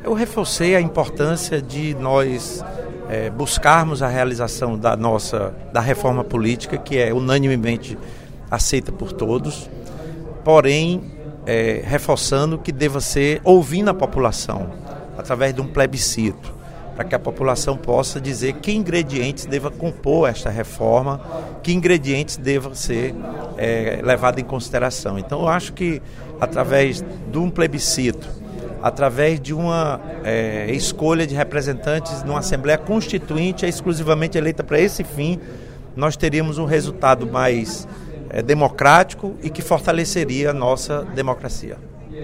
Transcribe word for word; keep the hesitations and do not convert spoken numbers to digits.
Eu reforcei a importância de nós é, buscarmos a realização da nossa da reforma política, que é unanimemente aceita por todos, porém é, reforçando que deva ser ouvindo a população, através de um plebiscito, para que a população possa dizer que ingredientes deva compor esta reforma, que ingredientes devam ser é, levados em consideração. Então eu acho que através de um plebiscito, através de uma é, escolha de representantes numa Assembleia Constituinte exclusivamente eleita para esse fim, nós teríamos um resultado mais é, democrático e que fortaleceria a nossa democracia.